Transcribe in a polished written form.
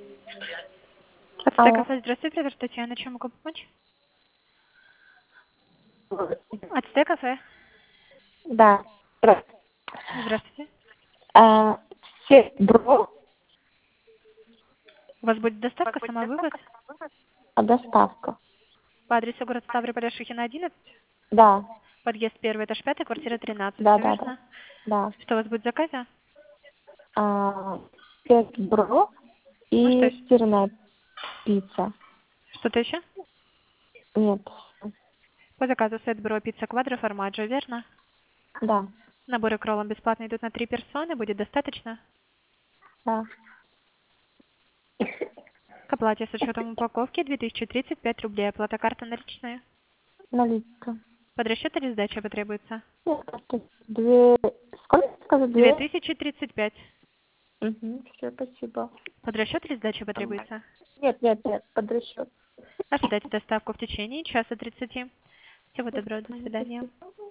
Ацтек Алло. кафе, здравствуйте, это Татьяна, чем могу помочь? Ацтек кафе, Да. Здравствуйте. здравствуйте. Серебро, У вас будет доставка, самовывоз? доставка. По адресу город Ставрополь, Шухина, 11, Да. подъезд 1, этаж 5, квартира 13, Да, все да, да. верно? Да. Что у вас будет в заказе? Серебро Ну что и еще? сырная пицца. Что-то еще? Нет. По заказу сет бро, пицца квадро, формаджо, верно? Да. Наборы к роллам бесплатно идут на 3 персоны, будет достаточно? Да. К оплате с учетом упаковки 2035 рублей, оплата карта наличная. Наличка. Под расчет или сдача потребуется? Нет, просто две... Сколько сказать? Две? 2035. Угу. Все, спасибо. Под расчет или сдача потребуется? Нет, под расчет. Ожидайте доставку в течение часа 30. Всего доброго, до свидания. Спасибо.